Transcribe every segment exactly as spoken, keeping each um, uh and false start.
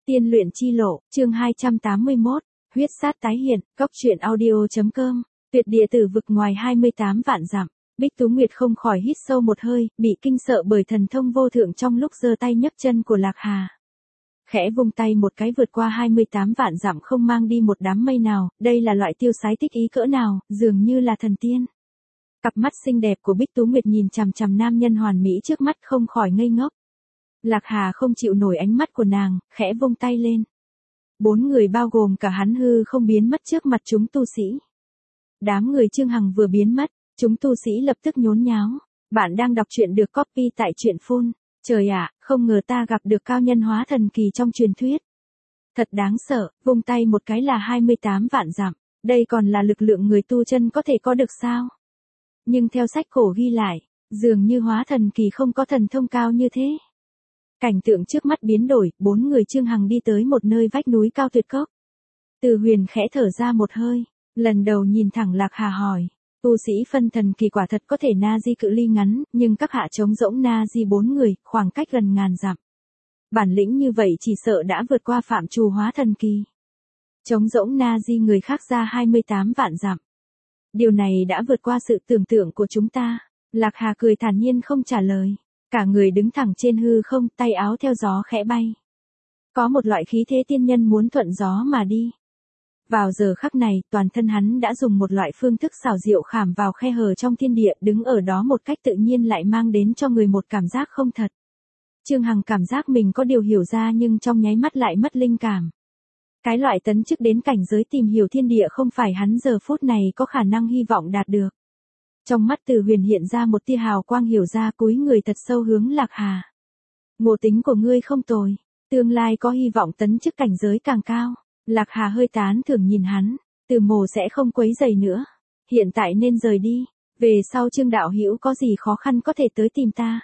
Tiên luyện chi lộ, chương hai trăm tám mươi mốt, huyết sát tái hiện, góc truyện audio.com, tuyệt địa tử vực ngoài hai mươi tám vạn dặm. Bích Tú Nguyệt không khỏi hít sâu một hơi, bị kinh sợ bởi thần thông vô thượng trong lúc giơ tay nhấc chân của Lạc Hà. Khẽ vung tay một cái vượt qua hai mươi tám vạn dặm không mang đi một đám mây nào, đây là loại tiêu sái tích ý cỡ nào, dường như là thần tiên. Cặp mắt xinh đẹp của Bích Tú Nguyệt nhìn chằm chằm nam nhân hoàn mỹ trước mắt không khỏi ngây ngốc. Lạc Hà không chịu nổi ánh mắt của nàng, khẽ vung tay lên. Bốn người bao gồm cả hắn hư không biến mất trước mặt chúng tu sĩ. Đám người Trương Hằng vừa biến mất, chúng tu sĩ lập tức nhốn nháo. Bạn đang đọc truyện được copy tại truyện phone. Trời ạ, không ngờ ta gặp được cao nhân hóa thần kỳ trong truyền thuyết. Thật đáng sợ, vung tay một cái là hai mươi tám vạn dặm, đây còn là lực lượng người tu chân có thể có được sao? Nhưng theo sách cổ ghi lại, dường như hóa thần kỳ không có thần thông cao như thế. Cảnh tượng trước mắt biến đổi, bốn người Trương Hằng đi tới một nơi vách núi cao tuyệt cốc. Từ Huyền khẽ thở ra một hơi, lần đầu nhìn thẳng Lạc Hà hỏi. Tu sĩ phân thần kỳ quả thật có thể na di cự ly ngắn, nhưng các hạ trống rỗng na di bốn người, khoảng cách gần ngàn dặm. Bản lĩnh như vậy chỉ sợ đã vượt qua phạm trù hóa thần kỳ. Trống rỗng na di người khác ra hai mươi tám vạn dặm. Điều này đã vượt qua sự tưởng tượng của chúng ta. Lạc Hà cười thản nhiên không trả lời. Cả người đứng thẳng trên hư không, tay áo theo gió khẽ bay. Có một loại khí thế tiên nhân muốn thuận gió mà đi. Vào giờ khắc này, toàn thân hắn đã dùng một loại phương thức xảo diệu khảm vào khe hở trong thiên địa, đứng ở đó một cách tự nhiên lại mang đến cho người một cảm giác không thật. Trương Hằng cảm giác mình có điều hiểu ra nhưng trong nháy mắt lại mất linh cảm. Cái loại tấn chức đến cảnh giới tìm hiểu thiên địa không phải hắn giờ phút này có khả năng hy vọng đạt được. Trong mắt Từ Huyền hiện ra một tia hào quang hiểu ra, cúi người thật sâu hướng Lạc Hà. Ngộ tính của ngươi không tồi, tương lai có hy vọng tấn chức cảnh giới càng cao. Lạc Hà hơi tán thưởng nhìn hắn, Từ Mộ sẽ không quấy rầy nữa, hiện tại nên rời đi, về sau Trương đạo hữu có gì khó khăn có thể tới tìm ta.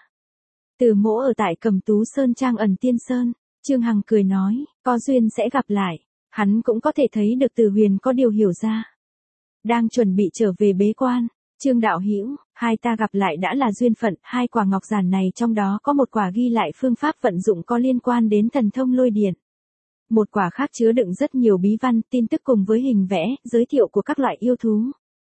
Từ Mộ ở tại Cẩm Tú Sơn Trang ẩn Tiên Sơn, Trương Hằng cười nói, có duyên sẽ gặp lại, hắn cũng có thể thấy được Từ Huyền có điều hiểu ra. Đang chuẩn bị trở về bế quan, Trương đạo hữu, hai ta gặp lại đã là duyên phận, hai quả ngọc giản này trong đó có một quả ghi lại phương pháp vận dụng có liên quan đến thần thông lôi điện. Một quả khác chứa đựng rất nhiều bí văn, tin tức cùng với hình vẽ, giới thiệu của các loại yêu thú.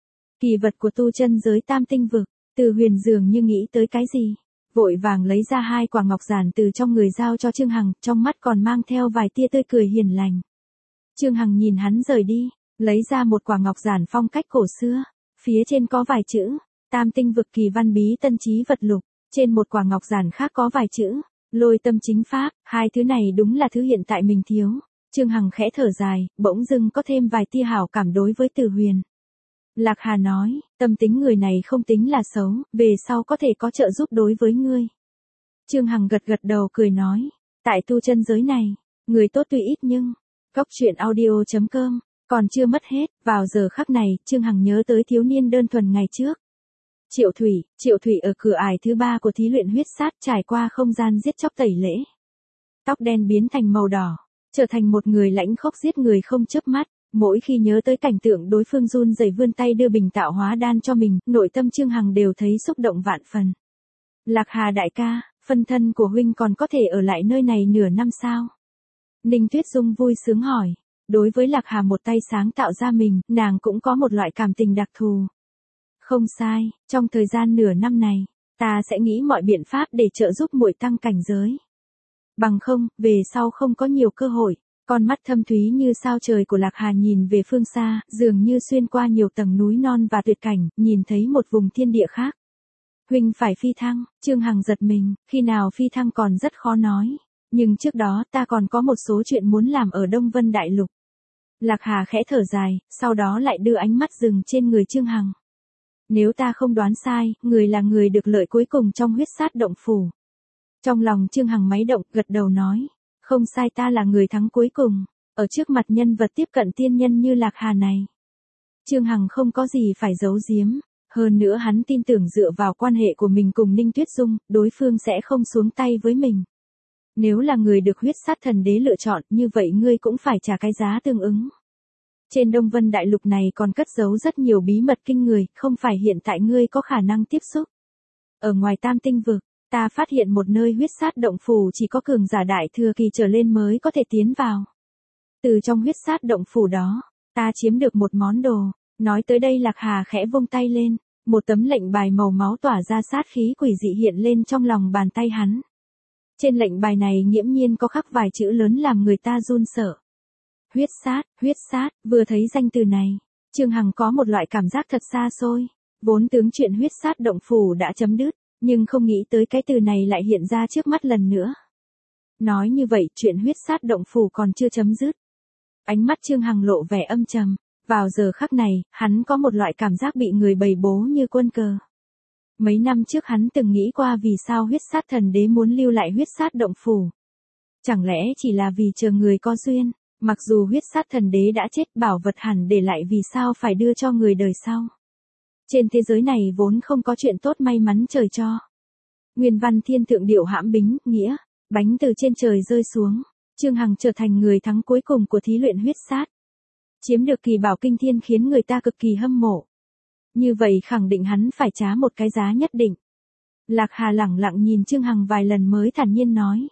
Kỳ vật của tu chân giới tam tinh vực. Từ Huyền dường như nghĩ tới cái gì, vội vàng lấy ra hai quả ngọc giản từ trong người giao cho Trương Hằng, trong mắt còn mang theo vài tia tươi cười hiền lành. Trương Hằng nhìn hắn rời đi, lấy ra một quả ngọc giản phong cách cổ xưa, phía trên có vài chữ, tam tinh vực kỳ văn bí tân trí vật lục, trên một quả ngọc giản khác có vài chữ, lôi tâm chính pháp, hai thứ này đúng là thứ hiện tại mình thiếu. Trương Hằng khẽ thở dài, bỗng dưng có thêm vài tia hảo cảm đối với Từ Huyền. Lạc Hà nói, tâm tính người này không tính là xấu, về sau có thể có trợ giúp đối với ngươi. Trương Hằng gật gật đầu cười nói, tại tu chân giới này, người tốt tuy ít nhưng, góc truyện audio.com, còn chưa mất hết. Vào giờ khắc này, Trương Hằng nhớ tới thiếu niên đơn thuần ngày trước. Triệu Thủy, Triệu Thủy ở cửa ải thứ ba của thí luyện huyết sát trải qua không gian giết chóc tẩy lễ. Tóc đen biến thành màu đỏ, trở thành một người lãnh khốc giết người không chớp mắt. Mỗi khi nhớ tới cảnh tượng đối phương run rẩy vươn tay đưa bình tạo hóa đan cho mình, nội tâm Trương Hằng đều thấy xúc động vạn phần. Lạc Hà đại ca, phân thân của huynh còn có thể ở lại nơi này nửa năm sao? Ninh Tuyết Dung vui sướng hỏi. Đối với Lạc Hà một tay sáng tạo ra mình, nàng cũng có một loại cảm tình đặc thù. Không sai, trong thời gian nửa năm này, ta sẽ nghĩ mọi biện pháp để trợ giúp muội tăng cảnh giới. Bằng không, về sau không có nhiều cơ hội. Con mắt thâm thúy như sao trời của Lạc Hà nhìn về phương xa, dường như xuyên qua nhiều tầng núi non và tuyệt cảnh, nhìn thấy một vùng thiên địa khác. Huynh phải phi thăng, Trương Hằng giật mình, khi nào phi thăng còn rất khó nói. Nhưng trước đó ta còn có một số chuyện muốn làm ở Đông Vân Đại Lục. Lạc Hà khẽ thở dài, sau đó lại đưa ánh mắt dừng trên người Trương Hằng. Nếu ta không đoán sai, người là người được lợi cuối cùng trong huyết sát động phủ. Trong lòng Trương Hằng máy động, gật đầu nói. Không sai, ta là người thắng cuối cùng, ở trước mặt nhân vật tiếp cận tiên nhân như Lạc Hà này. Trương Hằng không có gì phải giấu giếm, hơn nữa hắn tin tưởng dựa vào quan hệ của mình cùng Ninh Tuyết Dung, đối phương sẽ không xuống tay với mình. Nếu là người được huyết sát thần đế lựa chọn, như vậy ngươi cũng phải trả cái giá tương ứng. Trên Đông Vân Đại Lục này còn cất giấu rất nhiều bí mật kinh người, không phải hiện tại ngươi có khả năng tiếp xúc. Ở ngoài tam tinh vực, Ta phát hiện một nơi huyết sát động phủ chỉ có cường giả đại thừa kỳ trở lên mới có thể tiến vào. Từ trong huyết sát động phủ đó, ta chiếm được một món đồ. Nói tới đây Lạc Hà khẽ vung tay lên, một tấm lệnh bài màu máu tỏa ra sát khí quỷ dị hiện lên trong lòng bàn tay hắn. Trên lệnh bài này nghiễm nhiên có khắc vài chữ lớn làm người ta run sợ. Huyết sát, huyết sát, vừa thấy danh từ này, Trương Hằng có một loại cảm giác thật xa xôi. Vốn tướng chuyện huyết sát động phủ đã chấm dứt, nhưng không nghĩ tới cái từ này lại hiện ra trước mắt lần nữa. Nói như vậy chuyện huyết sát động phủ còn chưa chấm dứt. Ánh mắt Trương Hằng lộ vẻ âm trầm. Vào giờ khắc này, hắn có một loại cảm giác bị người bày bố như quân cờ. Mấy năm trước hắn từng nghĩ qua vì sao huyết sát thần đế muốn lưu lại huyết sát động phủ. Chẳng lẽ chỉ là vì chờ người có duyên, mặc dù huyết sát thần đế đã chết bảo vật hẳn để lại vì sao phải đưa cho người đời sau. Trên thế giới này vốn không có chuyện tốt may mắn trời cho. Nguyên văn thiên thượng điệu hãm bính, nghĩa, bánh từ trên trời rơi xuống, Trương Hằng trở thành người thắng cuối cùng của thí luyện huyết sát. Chiếm được kỳ bảo kinh thiên khiến người ta cực kỳ hâm mộ. Như vậy khẳng định hắn phải trả một cái giá nhất định. Lạc Hà lẳng lặng nhìn Trương Hằng vài lần mới thản nhiên nói.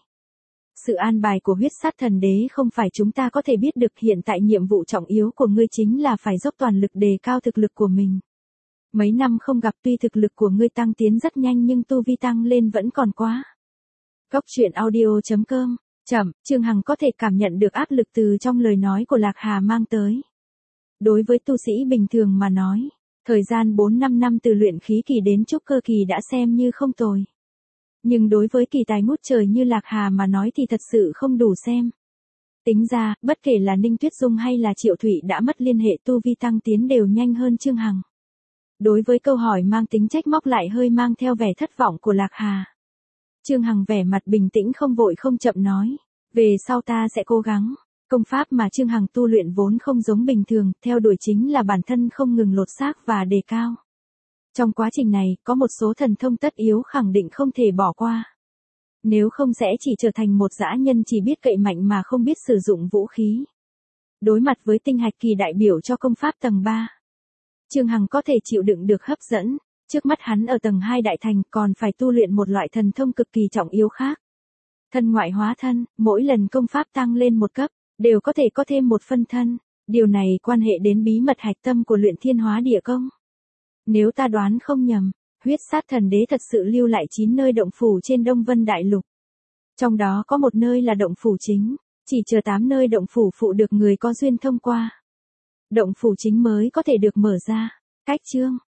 Sự an bài của huyết sát thần đế không phải chúng ta có thể biết được, hiện tại nhiệm vụ trọng yếu của ngươi chính là phải dốc toàn lực đề cao thực lực của mình. Mấy năm không gặp tuy thực lực của ngươi tăng tiến rất nhanh nhưng tu vi tăng lên vẫn còn quá. Cốc truyện audio chấm com. Chậm, Trương Hằng có thể cảm nhận được áp lực từ trong lời nói của Lạc Hà mang tới. Đối với tu sĩ bình thường mà nói, thời gian bốn năm năm từ luyện khí kỳ đến trúc cơ kỳ đã xem như không tồi. Nhưng đối với kỳ tài ngút trời như Lạc Hà mà nói thì thật sự không đủ xem. Tính ra, bất kể là Ninh Tuyết Dung hay là Triệu Thụy đã mất liên hệ tu vi tăng tiến đều nhanh hơn Trương Hằng. Đối với câu hỏi mang tính trách móc lại hơi mang theo vẻ thất vọng của Lạc Hà. Trương Hằng vẻ mặt bình tĩnh không vội không chậm nói, về sau ta sẽ cố gắng. Công pháp mà Trương Hằng tu luyện vốn không giống bình thường, theo đuổi chính là bản thân không ngừng lột xác và đề cao. Trong quá trình này, có một số thần thông tất yếu khẳng định không thể bỏ qua. Nếu không sẽ chỉ trở thành một dã nhân chỉ biết cậy mạnh mà không biết sử dụng vũ khí. Đối mặt với tinh hạch kỳ đại biểu cho công pháp tầng ba, Trương Hằng có thể chịu đựng được hấp dẫn. Trước mắt hắn ở tầng hai đại thành còn phải tu luyện một loại thần thông cực kỳ trọng yếu khác. Thân ngoại hóa thân, mỗi lần công pháp tăng lên một cấp, đều có thể có thêm một phân thân. Điều này quan hệ đến bí mật hạch tâm của luyện thiên hóa địa công. Nếu ta đoán không nhầm, huyết sát thần đế thật sự lưu lại chín nơi động phủ trên Đông Vân Đại Lục. Trong đó có một nơi là động phủ chính, chỉ chờ tám nơi động phủ phụ được người có duyên thông qua. Động phủ chính mới có thể được mở ra. Cách chương